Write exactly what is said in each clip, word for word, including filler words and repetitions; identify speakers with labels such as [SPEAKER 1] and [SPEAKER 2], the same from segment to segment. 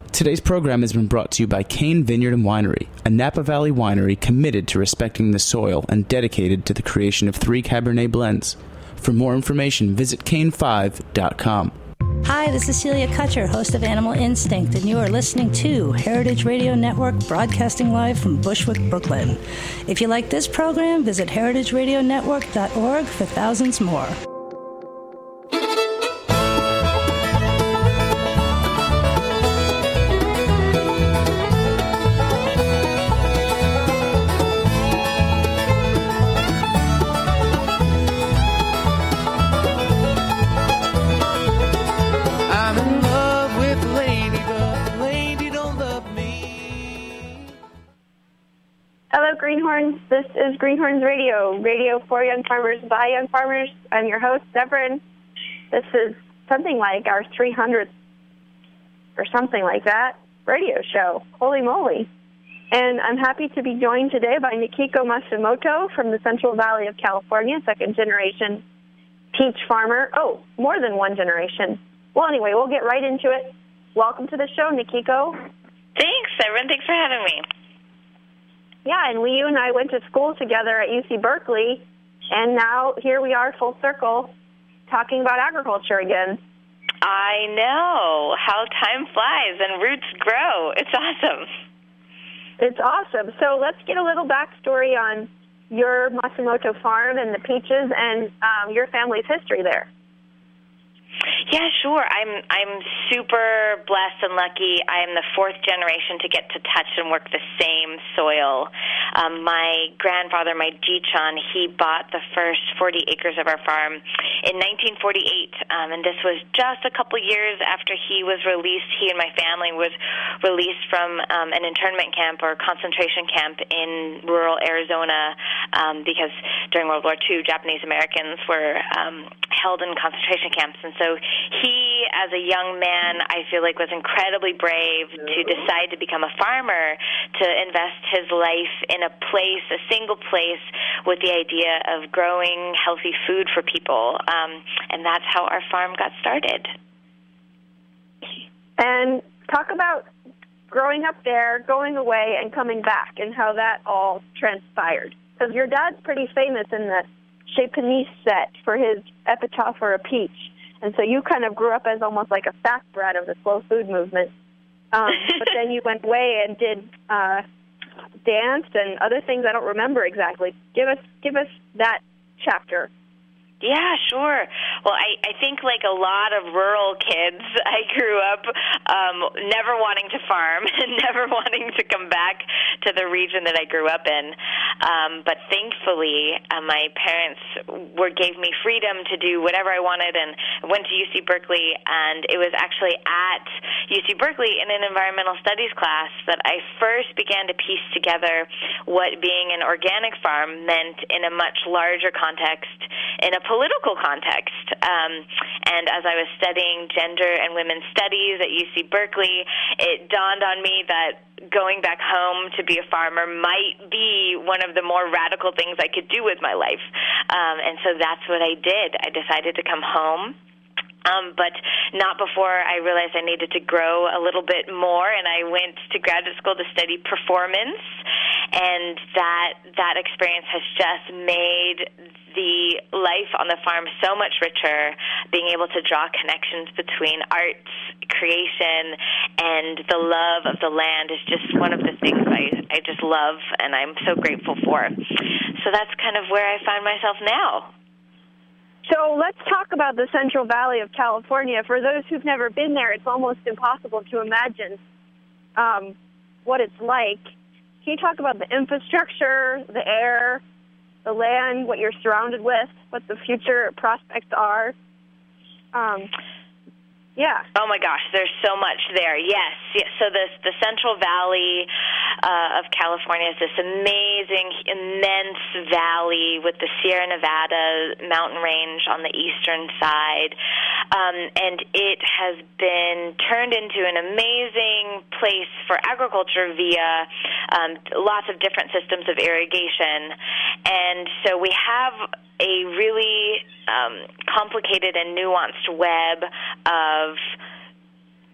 [SPEAKER 1] Today's program has been brought to you by Kane Vineyard and Winery, a Napa Valley winery committed to respecting the soil and dedicated to the creation of three Cabernet blends. For more information, visit cane five dot com.
[SPEAKER 2] Hi, this is Celia Kutcher, host of Animal Instinct, and you are listening to Heritage Radio Network, broadcasting live from Bushwick, Brooklyn. If you like this program, visit heritage radio network dot org for thousands more.
[SPEAKER 3] Hello, Greenhorns. This is Greenhorns Radio, radio for young farmers by young farmers. I'm your host, Severin. This is something like our three hundredth or something like that radio show. Holy moly. And I'm happy to be joined today by Nikiko Matsumoto from the Central Valley of California, second-generation peach farmer. Oh, more than one generation. Well, anyway, we'll get right into it. Welcome to the show, Nikiko.
[SPEAKER 4] Thanks, Severin. Thanks for having me.
[SPEAKER 3] Yeah, and we, you and I went to school together at U C Berkeley, and now here we are full circle talking about agriculture again.
[SPEAKER 4] I know. How time flies and roots grow. It's awesome.
[SPEAKER 3] It's awesome. So let's get a little backstory on your Matsumoto farm and the peaches and um, your family's history there.
[SPEAKER 4] Yeah, sure. I'm I'm super blessed and lucky. I am the fourth generation to get to touch and work the same soil. Um, my grandfather, my Jichon, he bought the first forty acres of our farm in nineteen forty-eight, um, and this was just a couple years after he was released. He and my family was released from um, an internment camp or concentration camp in rural Arizona um, because during World War Two, Japanese Americans were um, held in concentration camps, and so he, as a young man, I feel like was incredibly brave to decide to become a farmer, to invest his life in a place, a single place, with the idea of growing healthy food for people. Um, and that's how our farm got started.
[SPEAKER 3] And talk about growing up there, going away, and coming back, and how that all transpired. Because your dad's pretty famous in the Chez Panisse set for his epitaph for a peach. And so you kind of grew up as almost like a fat brat of the slow food movement. Um, but then you went away and did uh, danced and other things I don't remember exactly. Give us give us that chapter.
[SPEAKER 4] Yeah, sure. Well, I, I think like a lot of rural kids, I grew up um, never wanting to farm and never wanting to come back to the region that I grew up in. Um, but thankfully, uh, my parents were gave me freedom to do whatever I wanted, and went to U C Berkeley. And it was actually at U C Berkeley in an environmental studies class that I first began to piece together what being an organic farm meant in a much larger context, in a political context. Um, and as I was studying gender and women's studies at U C Berkeley, it dawned on me that going back home to be a farmer might be one of the more radical things I could do with my life. Um, and so that's what I did. I decided to come home. Um, but not before I realized I needed to grow a little bit more, and I went to graduate school to study performance, and that that experience has just made the life on the farm so much richer, being able to draw connections between arts, creation, and the love of the land is just one of the things I, I just love and I'm so grateful for. So that's kind of where I find myself now.
[SPEAKER 3] So let's talk about the Central Valley of California. For those who've never been there, it's almost impossible to imagine um, what it's like. Can you talk about the infrastructure, the air, the land, what you're surrounded with, what the future prospects are? Um, yeah.
[SPEAKER 4] Oh, my gosh, there's so much there. Yes. yes. So this, the Central Valley uh, of California is this amazing, immense valley with the Sierra Nevada mountain range on the eastern side. Um, and it has been turned into an amazing place for agriculture via um, lots of different systems of irrigation. And so we have a really um, complicated and nuanced web of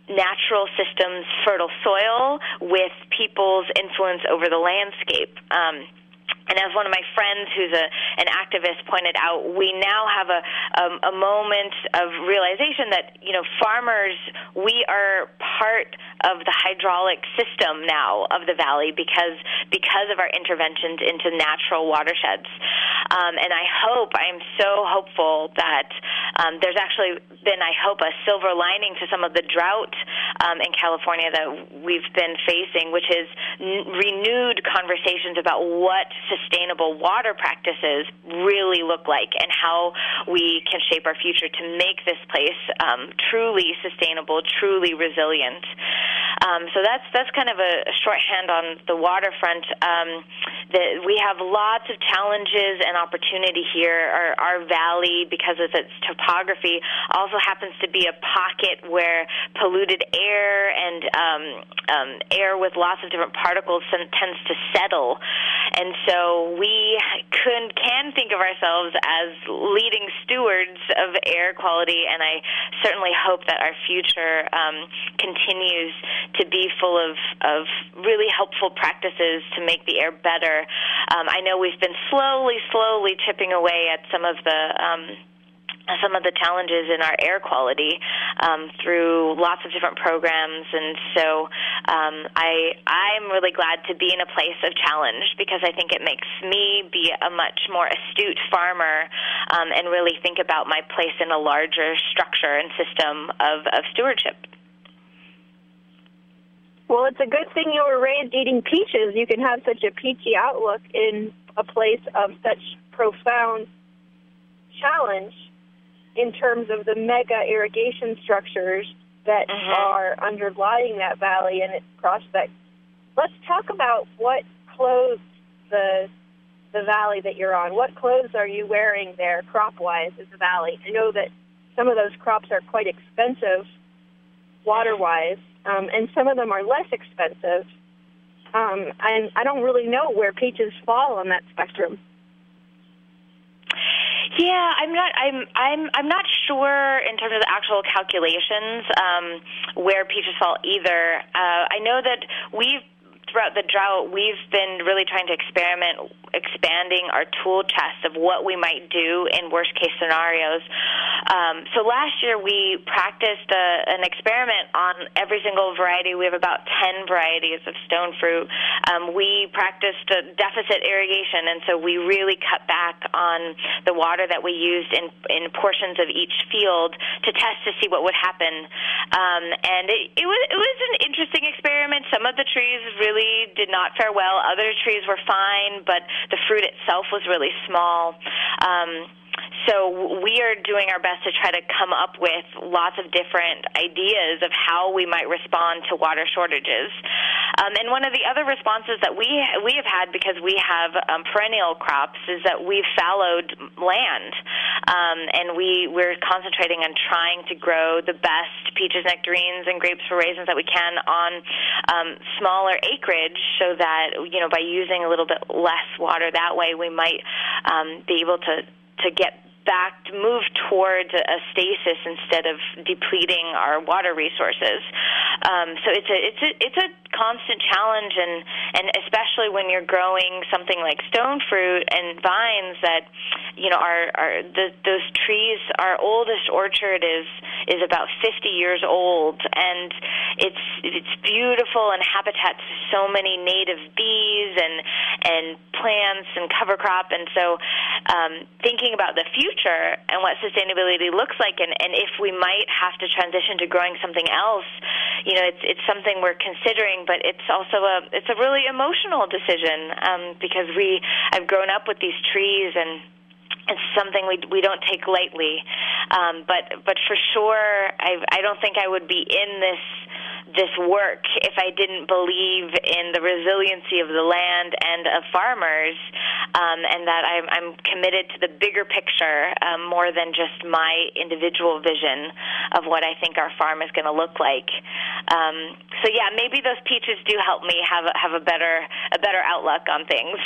[SPEAKER 4] natural systems, fertile soil, with people's influence over the landscape. Um, And as one of my friends who's a, an activist pointed out, we now have a, um, a moment of realization that, you know, farmers, we are part of the hydraulic system now of the valley because because of our interventions into natural watersheds. Um, and I hope, I'm so hopeful that um, there's actually been, I hope, a silver lining to some of the drought um, in California that we've been facing, which is n- renewed conversations about what sustainable water practices really look like and how we can shape our future to make this place um, truly sustainable, truly resilient. Um, so that's that's kind of a shorthand on the waterfront. Um, the, we have lots of challenges and opportunity here. Our, our valley, because of its topography, also happens to be a pocket where polluted air and um, um, air with lots of different particles tends to settle. And so we can, can think of ourselves as leading stewards of air quality, and I certainly hope that our future um, continues to be full of, of really helpful practices to make the air better. Um, I know we've been slowly, slowly chipping away at some of the um, some of the challenges in our air quality um, through lots of different programs, and so um, I, I'm really glad to be in a place of challenge because I think it makes me be a much more astute farmer um, and really think about my place in a larger structure and system of, of stewardship.
[SPEAKER 3] Well, it's a good thing you were raised eating peaches. You can have such a peachy outlook in a place of such profound challenge in terms of the mega irrigation structures that mm-hmm. are underlying that valley and its prospects. Let's talk about what clothes the the valley that you're on. What clothes are you wearing there crop-wise in the valley? I know that some of those crops are quite expensive water-wise, um, and some of them are less expensive. Um, and I don't really know where peaches fall on that spectrum.
[SPEAKER 4] Yeah, I'm not. I'm. I'm. I'm not sure in terms of the actual calculations um, where peaches fall either. Uh, I know that we've throughout the drought we've been really trying to experiment, expanding our tool chest of what we might do in worst case scenarios. Um, so last year we practiced a, an experiment on every single variety. We have about ten varieties of stone fruit. Um, we practiced a deficit irrigation, and so we really cut back on the water that we used in, in portions of each field to test to see what would happen. Um, and it, it was it was an interesting experiment. Some of the trees really did not fare well. Other trees were fine, but the fruit itself was really small. Um, So we are doing our best to try to come up with lots of different ideas of how we might respond to water shortages. Um, and one of the other responses that we we have had, because we have um, perennial crops, is that we've fallowed land. Um, and we, we're concentrating on trying to grow the best peaches, nectarines, and grapes for raisins that we can on um, smaller acreage so that, you know, by using a little bit less water that way, we might um, be able to, to get back, move towards a stasis instead of depleting our water resources. Um, so it's a it's a it's a constant challenge, and and especially when you're growing something like stone fruit and vines that, you know, are are the, those trees. Our oldest orchard is is about fifty years old, and it's it's beautiful and habitat to so many native bees and and plants and cover crop, and so um, thinking about the future and what sustainability looks like, and, and if we might have to transition to growing something else, you know, it's it's something we're considering, but it's also a it's a really emotional decision um, because we I've grown up with these trees, and it's something we we don't take lightly. Um, but but for sure, I I don't think I would be in this. this work if I didn't believe in the resiliency of the land and of farmers, um, and that I'm, I'm committed to the bigger picture um, more than just my individual vision of what I think our farm is going to look like. Um, so yeah, maybe those peaches do help me have a, have a better a better outlook on things.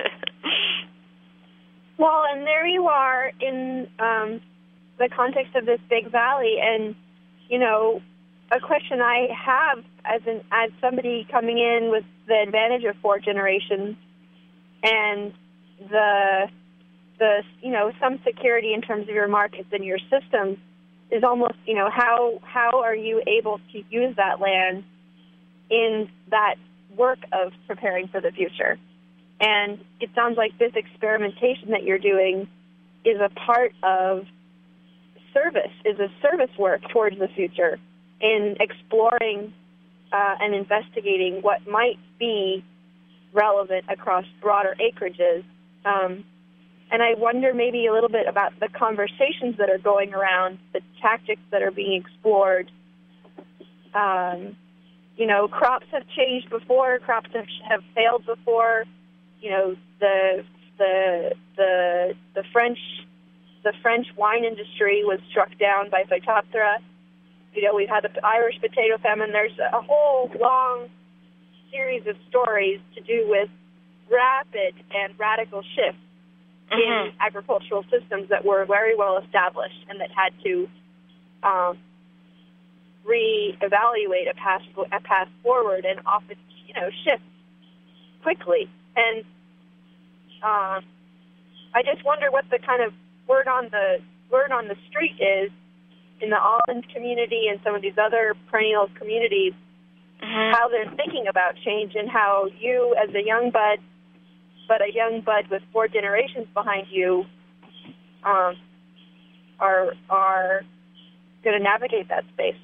[SPEAKER 3] Well, and there you are in um, the context of this big valley, and you know, a question I have as an as somebody coming in with the advantage of four generations and the the you know some security in terms of your markets and your systems is almost you know how how are you able to use that land in that work of preparing for the future? And it sounds like this experimentation that you're doing is a part of service, is a service work towards the future in exploring uh, and investigating what might be relevant across broader acreages. Um, and I wonder maybe a little bit about the conversations that are going around, the tactics that are being explored. Um, you know, crops have changed before, crops have, have failed before. You know, the the the the French the French wine industry was struck down by Phytophthora. You know, we've had the Irish potato famine. There's a whole long series of stories to do with rapid and radical shifts mm-hmm. in agricultural systems that were very well established and that had to um, reevaluate a path a path forward and often, you know, shift quickly. And um, I just wonder what the kind of word on the word on the street is in the Almond community and some of these other perennial communities, mm-hmm. how they're thinking about change and how you, as a young bud, but a young bud with four generations behind you, um, are are going to navigate that space.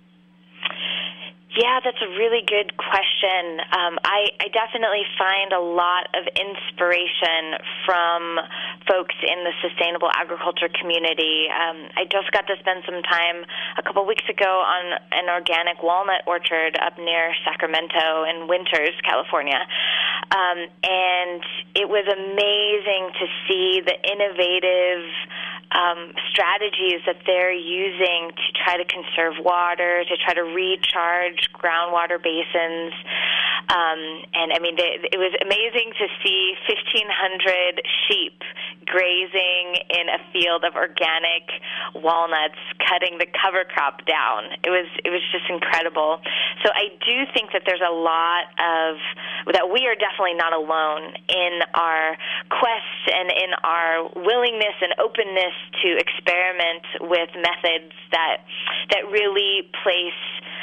[SPEAKER 4] Yeah, that's a really good question. Um, I, I definitely find a lot of inspiration from folks in the sustainable agriculture community. Um, I just got to spend some time a couple weeks ago on an organic walnut orchard up near Sacramento in Winters, California. Um, and it was amazing to see the innovative Um, strategies that they're using to try to conserve water, to try to recharge groundwater basins. Um, and, I mean, they, it was amazing to see fifteen hundred sheep grazing in a field of organic walnuts, cutting the cover crop down. It was it was just incredible. So I do think that there's a lot of, that we are definitely not alone in our quests and in our willingness and openness to experiment with methods that that really place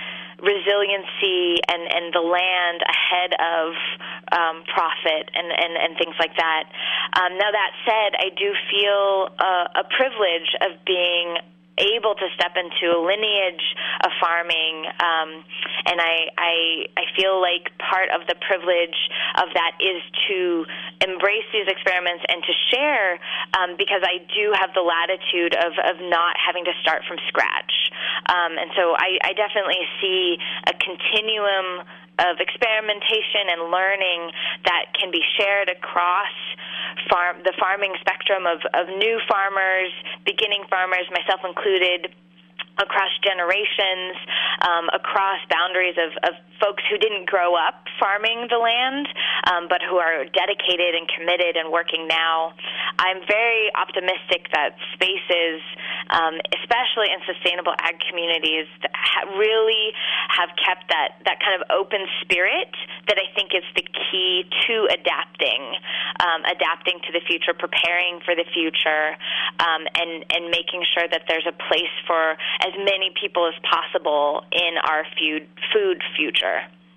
[SPEAKER 4] resiliency and, and the land ahead of um, profit and, and, and things like that. Um, now, that said, I do feel uh, a privilege of being able to step into a lineage of farming, um, and I, I I feel like part of the privilege of that is to embrace these experiments and to share, um, because I do have the latitude of, of not having to start from scratch. Um, and so I, I definitely see a continuum of experimentation and learning that can be shared across farm, the farming spectrum of, of new farmers, beginning farmers, myself included, across generations, um, across boundaries of, of folks who didn't grow up farming the land, um, but who are dedicated and committed and working now. I'm very optimistic that spaces, um, especially in sustainable ag communities, ha- really have kept that, that kind of open spirit that I think is the key to adapting, um, adapting to the future, preparing for the future, um, and, and making sure that there's a place for as many people as possible in our food food future.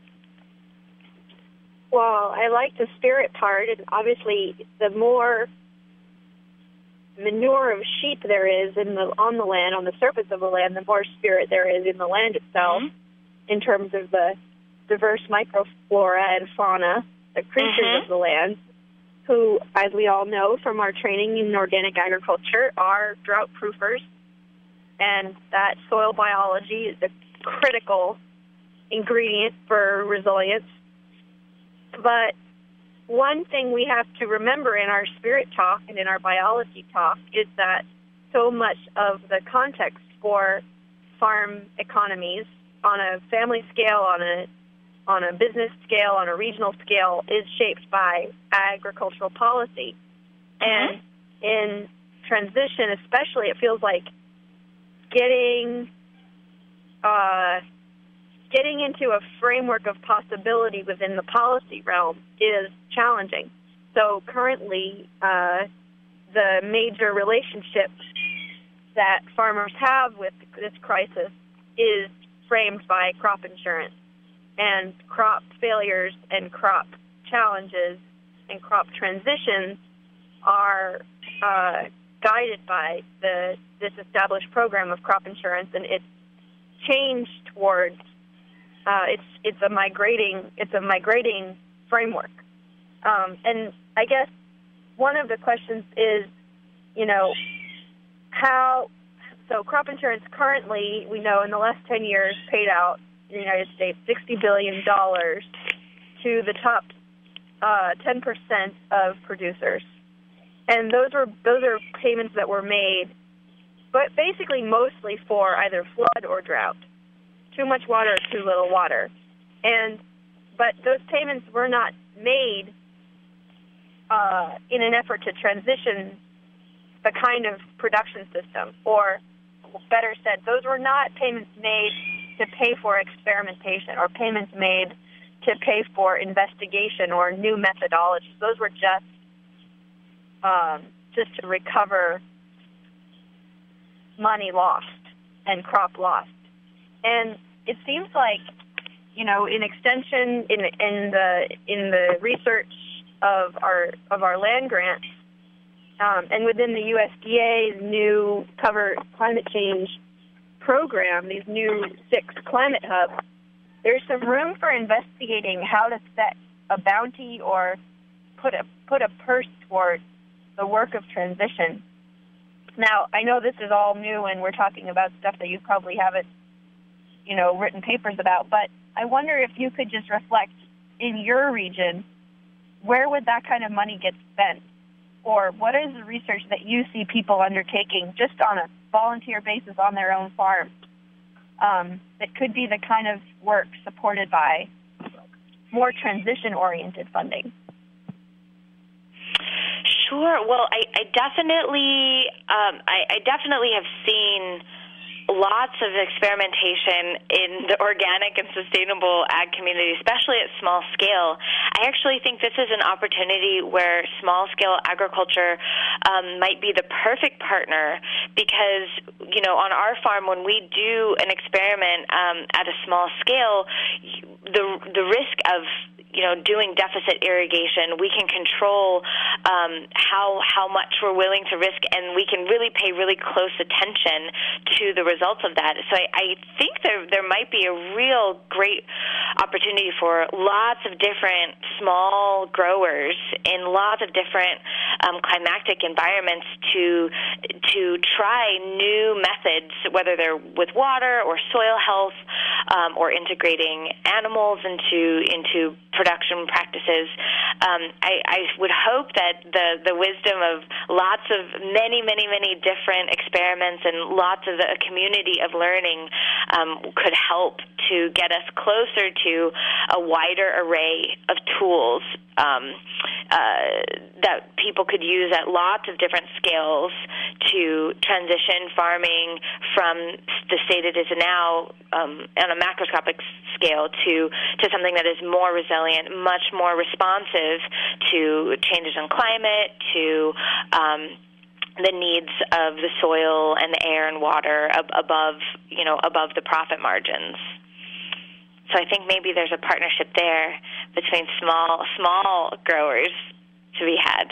[SPEAKER 3] Well, I like the spirit part, and obviously the more manure of sheep there is in the on the land, on the surface of the land, the more spirit there is in the land itself, mm-hmm. in terms of the diverse microflora and fauna, the creatures mm-hmm. of the land, who, as we all know from our training in organic agriculture, are drought proofers. And that soil biology is a critical ingredient for resilience. But one thing we have to remember in our spirit talk and in our biology talk is that so much of the context for farm economies on a family scale, on a on a business scale, on a regional scale, is shaped by agricultural policy. Mm-hmm. And in transition especially, it feels like getting uh, getting into a framework of possibility within the policy realm is challenging. So currently, uh, the major relationship that farmers have with this crisis is framed by crop insurance, and crop failures and crop challenges and crop transitions are uh, guided by the this established program of crop insurance, and it's changed towards uh, it's it's a migrating it's a migrating framework. Um, and I guess one of the questions is, you know, how, so crop insurance currently, we know in the last ten years, paid out in the United States sixty billion dollars to the top uh, ten percent of producers. And those are, those are payments that were made, but basically mostly for either flood or drought, too much water or too little water. And, but those payments were not made uh, in an effort to transition the kind of production system, or better said, those were not payments made to pay for experimentation or payments made to pay for investigation or new methodologies. Those were just um, just to recover money lost and crop lost. And it seems like, you know, in extension, in in the in the research of our of our land grants, Um, and within the U S D A's new Cover Climate Change program, these new six climate hubs, there's some room for investigating how to set a bounty or put a put a purse towards the work of transition. Now, I know this is all new, and we're talking about stuff that you probably haven't, you know, written papers about, but I wonder if you could just reflect in your region, where would that kind of money get spent? Or what is the research that you see people undertaking just on a volunteer basis on their own farm um, that could be the kind of work supported by more transition-oriented funding?
[SPEAKER 4] Sure. Well, I, I definitely, um, I, I definitely have seen lots of experimentation in the organic and sustainable ag community, especially at small scale. I actually think this is an opportunity where small-scale agriculture um, might be the perfect partner because, you know, on our farm, when we do an experiment um, at a small scale, the the risk of you know, doing deficit irrigation, we can control um, how how much we're willing to risk, and we can really pay really close attention to the results of that. So I, I think there there might be a real great opportunity for lots of different small growers in lots of different um, climatic environments to to try new methods, whether they're with water or soil health um, or integrating animals into into production practices. Um, I, I would hope that the, the wisdom of lots of many, many, many different experiments and lots of a community of learning um, could help to get us closer to a wider array of tools um, uh, that people could use at lots of different scales to transition farming from the state it is now um, on a macroscopic scale to, to something that is more resilient, much more responsive to changes in climate, to um, the needs of the soil and the air and water ab- above, you know, above the profit margins. So I think maybe there's a partnership there between small small growers to be had.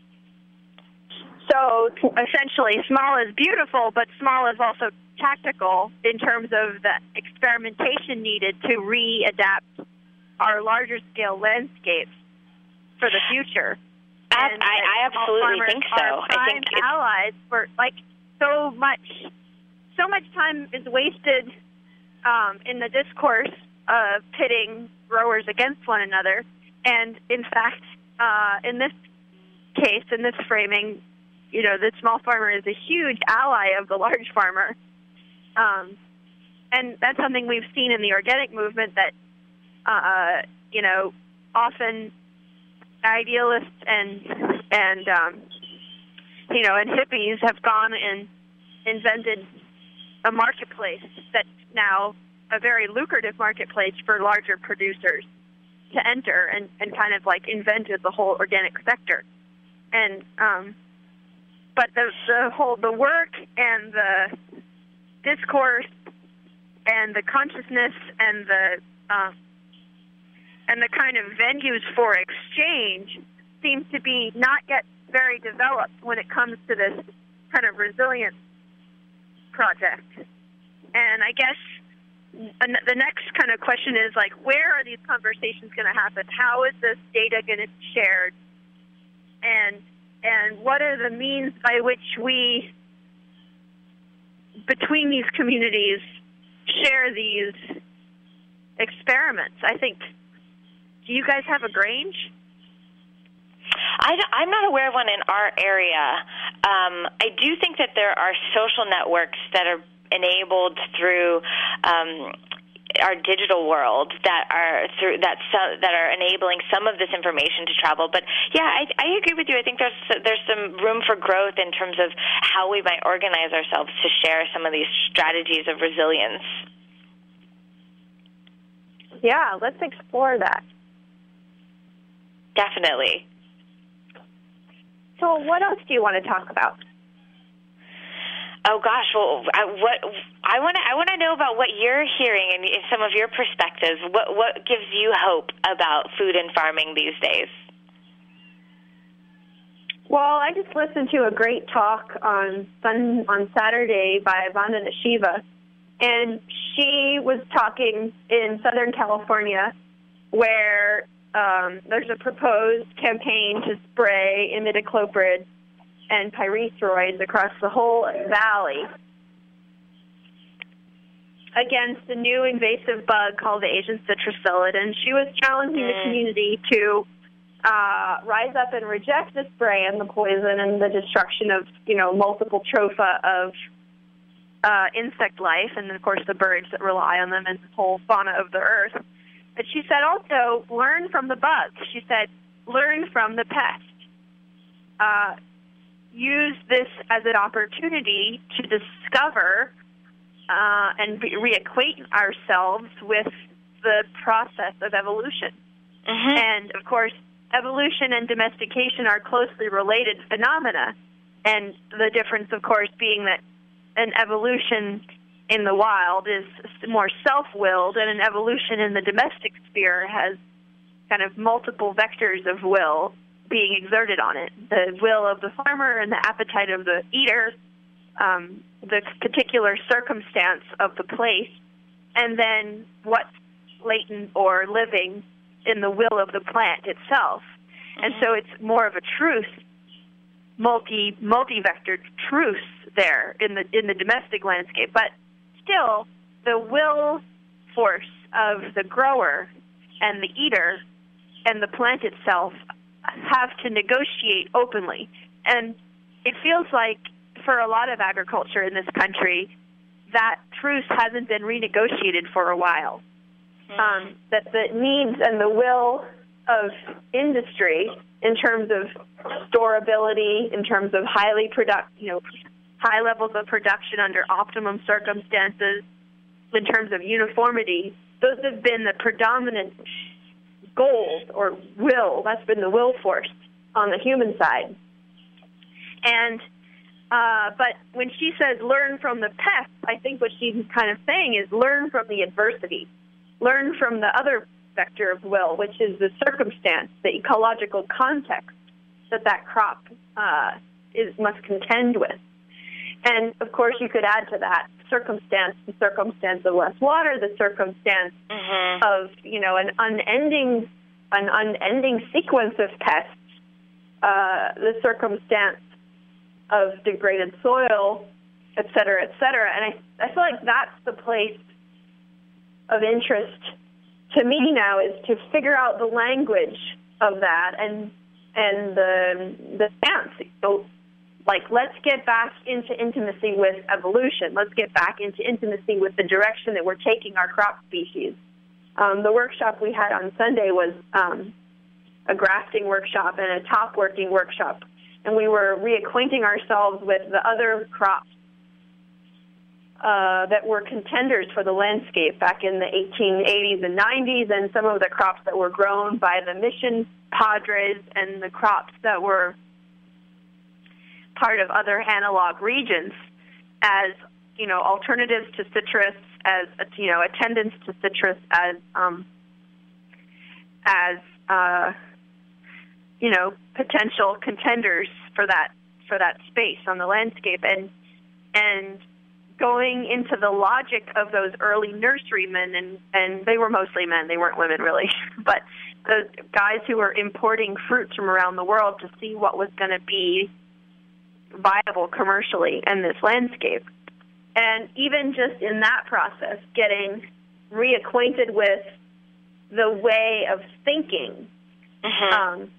[SPEAKER 3] So essentially, small is beautiful, but small is also tactical in terms of the experimentation needed to readapt our larger scale landscapes for the future.
[SPEAKER 4] I, I, I absolutely think so. I think it's
[SPEAKER 3] allies for like so much, so much time is wasted um, in the discourse of pitting growers against one another, and in fact, uh, in this case, in this framing, you know, the small farmer is a huge ally of the large farmer, um, and that's something we've seen in the organic movement that, uh, you know, often idealists and and um, you know and hippies have gone and invented a marketplace that now a very lucrative marketplace for larger producers to enter and, and kind of like invented the whole organic sector. And um, but the the whole the work and the discourse and the consciousness and the uh, and the kind of venues for exchange seems to be not yet very developed when it comes to this kind of resilience project. And I guess the next kind of question is, like, where are these conversations going to happen? How is this data going to be shared? And and what are the means by which we, between these communities, share these experiments? I think, do you guys have a Grange?
[SPEAKER 4] I, I'm not aware of one in our area. Um, I do think that there are social networks that are enabled through um, our digital world that are through that so, that are enabling some of this information to travel. But yeah, I, I agree with you. I think there's there's some room for growth in terms of how we might organize ourselves to share some of these strategies of resilience.
[SPEAKER 3] Yeah, let's explore that.
[SPEAKER 4] Definitely.
[SPEAKER 3] So what else do you want to talk about?
[SPEAKER 4] Oh gosh, well, I, what I want to I want to know about what you're hearing and some of your perspectives. What what gives you hope about food and farming these days?
[SPEAKER 3] Well, I just listened to a great talk on Sun, on Saturday by Vandana Shiva, and she was talking in Southern California, where um, there's a proposed campaign to spray imidacloprid and pyrethroids across the whole valley against a new invasive bug called the Asian citrusillid. And she was challenging mm. the community to uh, rise up and reject the spray and the poison and the destruction of, you know, multiple tropha of uh, insect life, and, of course, the birds that rely on them and the whole fauna of the earth. But she said also, learn from the bug. She said, learn from the pest. Uh, use this as an opportunity to discover uh, and re- reacquaint ourselves with the process of evolution. Mm-hmm. And, of course, evolution and domestication are closely related phenomena, and the difference, of course, being that an evolution in the wild is more self-willed, and an evolution in the domestic sphere has kind of multiple vectors of will being exerted on it. The will of the farmer and the appetite of the eater, um, the particular circumstance of the place, and then what's latent or living in the will of the plant itself. Mm-hmm. And so it's more of a truth, multi, multi-vectored truth there in the in the domestic landscape. But still, the will force of the grower and the eater and the plant itself have to negotiate openly. And it feels like for a lot of agriculture in this country, that truce hasn't been renegotiated for a while. Mm-hmm. Um, that the needs and the will of industry in terms of storability, in terms of highly product, you know, high levels of production under optimum circumstances, in terms of uniformity, those have been the predominant goals or will. That's been the will force on the human side. And uh, but when she says learn from the pest, I think what she's kind of saying is learn from the adversity, learn from the other vector of will, which is the circumstance, the ecological context that that crop uh, is must contend with. And of course, you could add to that circumstance, the circumstance of less water, the circumstance mm-hmm. of, you know, an unending, an unending sequence of pests, uh, the circumstance of degraded soil, et cetera, et cetera. And I, I feel like that's the place of interest to me now, is to figure out the language of that and and the the stance. So, like, let's get back into intimacy with evolution. Let's get back into intimacy with the direction that we're taking our crop species. Um, the workshop we had on Sunday was um, a grafting workshop and a top working workshop, and we were reacquainting ourselves with the other crops uh, that were contenders for the landscape back in the eighteen eighties and nineties, and some of the crops that were grown by the mission padres and the crops that were part of other analog regions as, you know, alternatives to citrus, as, you know, attendants to citrus, as, um, as, uh, you know, potential contenders for that, for that space on the landscape. And, and going into the logic of those early nurserymen, and, and they were mostly men, they weren't women really, but the guys who were importing fruits from around the world to see what was going to be viable commercially in this landscape. And even just in that process, getting reacquainted with the way of thinking,
[SPEAKER 4] mm-hmm.
[SPEAKER 3] um,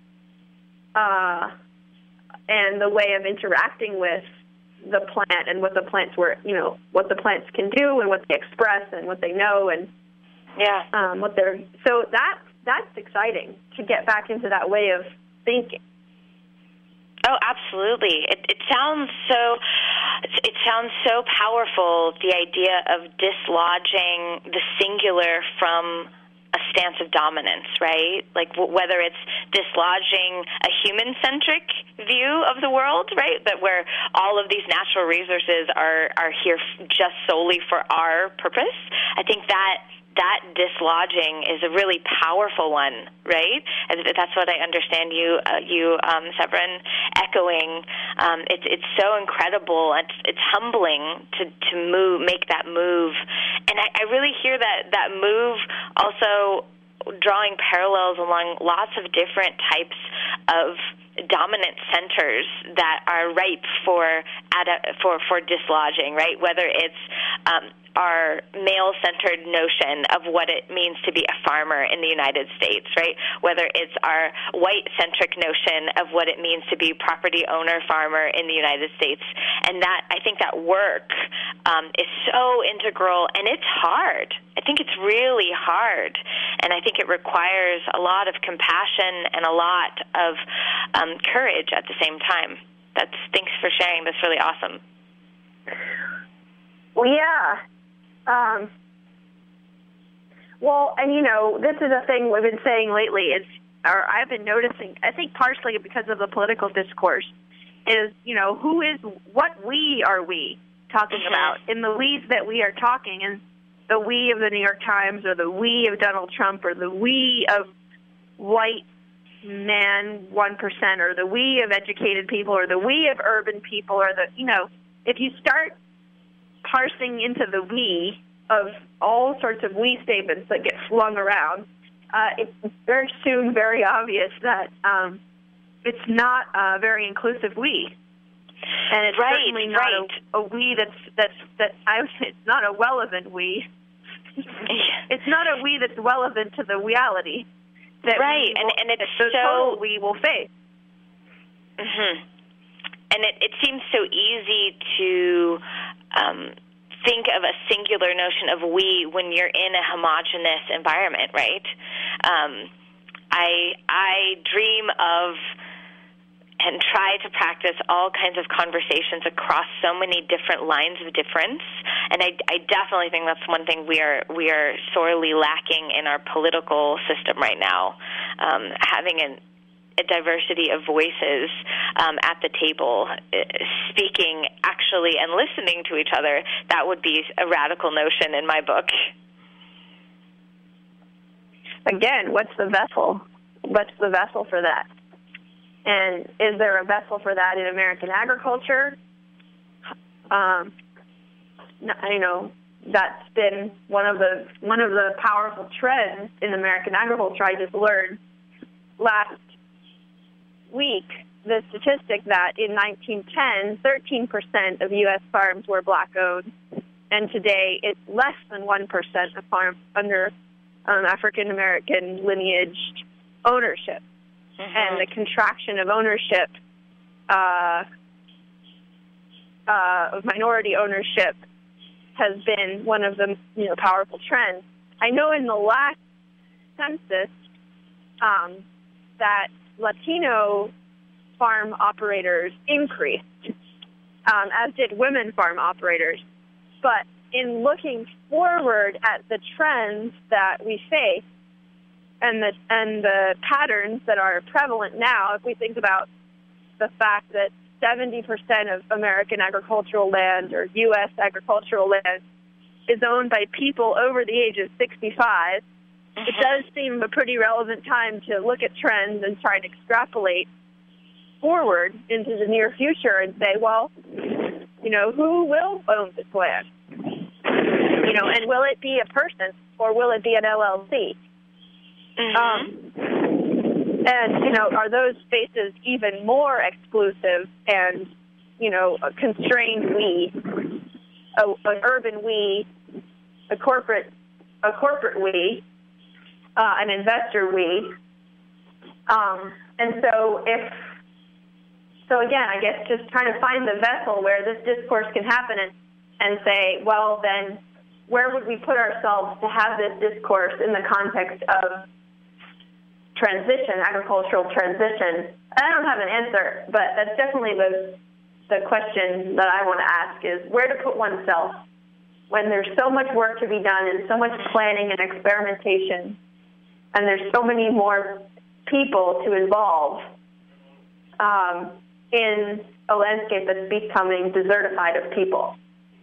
[SPEAKER 3] uh, and the way of interacting with the plant and what the plants were, you know, what the plants can do and what they express and what they know, and
[SPEAKER 4] yeah,
[SPEAKER 3] um, what they're. So that that's exciting to get back into that way of thinking.
[SPEAKER 4] Oh, absolutely. It, it sounds so. It sounds so powerful. The idea of dislodging the singular from a stance of dominance, right? Like w- whether it's dislodging a human-centric view of the world, right? That where all of these natural resources are are here f- just solely for our purpose. I think that. That dislodging is a really powerful one, right? That's what I understand you, uh, you, um, Severin, echoing. Um, it's it's so incredible. It's it's humbling to to move, make that move, and I, I really hear that that move also drawing parallels along lots of different types of dominant centers that are ripe for ad- for for dislodging, right? Whether it's um, our male-centered notion of what it means to be a farmer in the United States, right? Whether it's our white-centric notion of what it means to be property owner farmer in the United States. And that, I think that work um, is so integral, and it's hard. I think it's really hard, and I think it requires a lot of compassion and a lot of um, courage at the same time. That's, thanks for sharing. That's really awesome.
[SPEAKER 3] Well, yeah. Um, well, and, you know, this is a thing we've been saying lately, is, or I've been noticing, I think partially because of the political discourse, is, you know, who is, what we are we talking
[SPEAKER 4] mm-hmm.
[SPEAKER 3] about? In the we's that we are talking, and the we of the New York Times, or the we of Donald Trump, or the we of white man one percent, or the we of educated people, or the we of urban people, or the, you know, if you start parsing into the we of all sorts of we statements that get flung around, uh, it's very soon very obvious that um, it's not a very inclusive we, and it's
[SPEAKER 4] right,
[SPEAKER 3] certainly not
[SPEAKER 4] right.
[SPEAKER 3] a, a we that's that's that I would say it's not a relevant we. It's not a we that's relevant to the reality that
[SPEAKER 4] right,
[SPEAKER 3] we will,
[SPEAKER 4] and and it's
[SPEAKER 3] the
[SPEAKER 4] so
[SPEAKER 3] total we will face.
[SPEAKER 4] Mm-hmm. And it, it seems so easy to um, think of a singular notion of we when you're in a homogenous environment, right? Um, I I dream of and try to practice all kinds of conversations across so many different lines of difference, and I, I definitely think that's one thing we are we are sorely lacking in our political system right now. Um, having an a diversity of voices um, at the table, uh, speaking actually and listening to each other, that would be a radical notion in my book.
[SPEAKER 3] Again, what's the vessel? What's the vessel for that? And is there a vessel for that in American agriculture? Um, you know, that's been one of the one of the powerful trends in American agriculture. I just learned last week the statistic that in nineteen ten, thirteen percent of U S farms were black-owned, and today it's less than one percent of farms under um, African-American lineaged ownership. Mm-hmm. And the contraction of ownership, uh, uh, of minority ownership, has been one of the you know powerful trends. I know in the last census um, that Latino farm operators increased, um, as did women farm operators. But in looking forward at the trends that we face and the and the patterns that are prevalent now, if we think about the fact that seventy percent of American agricultural land or U S agricultural land is owned by people over the age of sixty-five, mm-hmm. it does seem a pretty relevant time to look at trends and try to extrapolate forward into the near future and say, well, you know, who will own this land? You know, and will it be a person or will it be an L L C? Mm-hmm. Um, and, you know, are those spaces even more exclusive and, you know, a constrained we, a, an urban we, a corporate, a corporate we, uh, an investor we? Um, and so if, so again, I guess just trying to find the vessel where this discourse can happen and, and say, well, then where would we put ourselves to have this discourse in the context of transition, agricultural transition? I don't have an answer, but that's definitely the the question that I want to ask is where to put oneself when there's so much work to be done and so much planning and experimentation, and there's so many more people to involve um, in a landscape that's becoming desertified of people.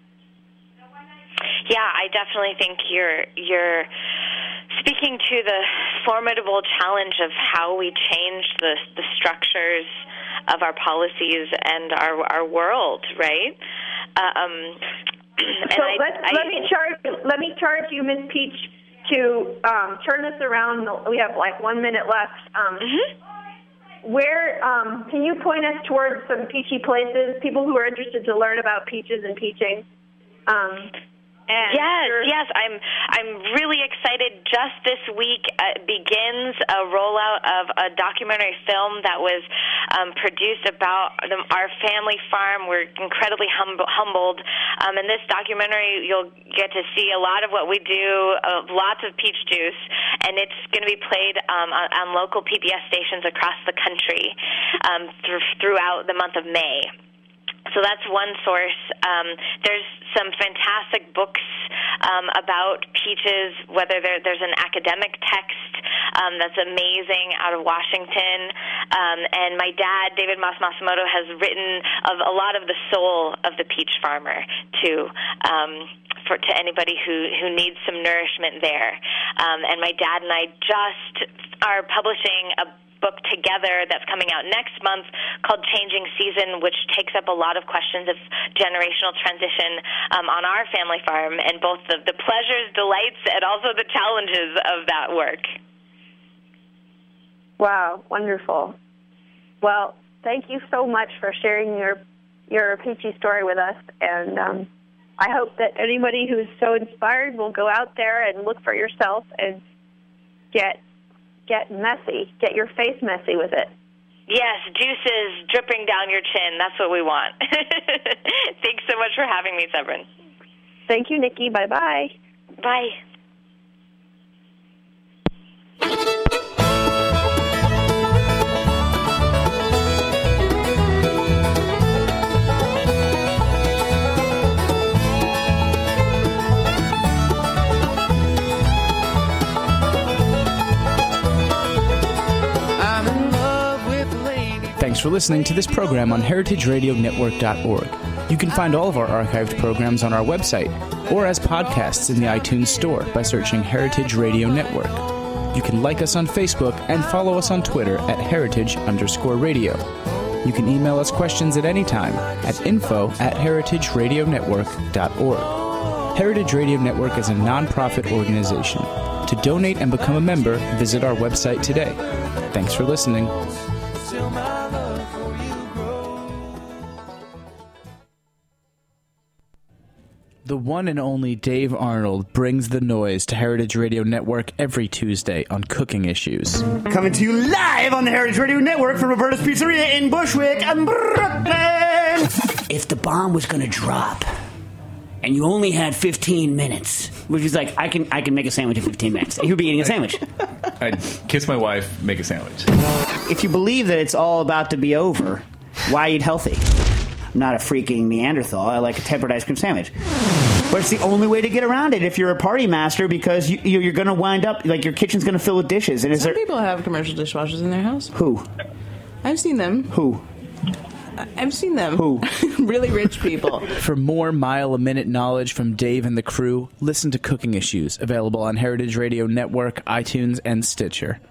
[SPEAKER 4] Yeah, I definitely think you're you're speaking to the formidable challenge of how we change the the structures of our policies and our our world, right? Uh, um,
[SPEAKER 3] so I, let's, I, let me charge let me charge you, Miz Peach, to um, turn this around. We have like one minute left. Um, mm-hmm. Where um, can you point us towards some peachy places? People who are interested to learn about peaches and peaching. Um, And
[SPEAKER 4] yes, yes, I'm I'm really excited. Just this week uh, begins a rollout of a documentary film that was um, produced about the, our family farm. We're incredibly hum- humbled. Um, in this documentary, you'll get to see a lot of what we do, uh, lots of peach juice, and it's going to be played um, on, on local P B S stations across the country um, th- throughout the month of May. So that's one source. Um, there's some fantastic books um, about peaches, whether there, there's an academic text um, that's amazing out of Washington. Um, and my dad, David Mas Masumoto, has written of a lot of the soul of the peach farmer, too, um, for to anybody who, who needs some nourishment there. Um, and my dad and I just are publishing a book together that's coming out next month called Changing Season, which takes up a lot of questions of generational transition um, on our family farm and both the, the pleasures, delights, and also the challenges of that work.
[SPEAKER 3] Wow, wonderful. Well, thank you so much for sharing your your peachy story with us, and um, I hope that anybody who's so inspired will go out there and look for yourself and get Get messy. Get your face messy with it.
[SPEAKER 4] Yes, juices dripping down your chin. That's what we want. Thanks so much for having me, Severin.
[SPEAKER 3] Thank you, Nikki. Bye-bye.
[SPEAKER 4] Bye.
[SPEAKER 1] Thanks for listening to this program on heritage radio network dot org. You can find all of our archived programs on our website or as podcasts in the iTunes Store by searching Heritage Radio Network. You can like us on Facebook and follow us on Twitter at heritage underscore radio. You can email us questions at any time at info at heritage radio network dot org. Heritage Radio Network is a non-profit organization. To donate and become a member, visit our website today. Thanks for listening. The one and only Dave Arnold brings the noise to Heritage Radio Network every Tuesday on cooking issues.
[SPEAKER 5] Coming to you live on the Heritage Radio Network from Roberta's Pizzeria in Bushwick, Brooklyn.
[SPEAKER 6] If the bomb was going to drop and you only had fifteen minutes, which is like, I can I can make a sandwich in fifteen minutes. He would be eating a sandwich.
[SPEAKER 7] I'd kiss my wife, make a sandwich.
[SPEAKER 6] If you believe that it's all about to be over, why eat healthy? I'm not a freaking Neanderthal. I like a tempered ice cream sandwich.
[SPEAKER 5] But it's the only way to get around it if you're a party master, because you, you- you're going to wind up, like, your kitchen's going to fill with dishes. And is
[SPEAKER 8] Some
[SPEAKER 5] there...
[SPEAKER 8] people have commercial dishwashers in their house.
[SPEAKER 5] Who?
[SPEAKER 8] I've seen them.
[SPEAKER 5] Who?
[SPEAKER 8] I've seen them.
[SPEAKER 5] Who?
[SPEAKER 8] Really rich people.
[SPEAKER 1] For more mile-a-minute knowledge from Dave and the crew, listen to Cooking Issues, available on Heritage Radio Network, iTunes, and Stitcher.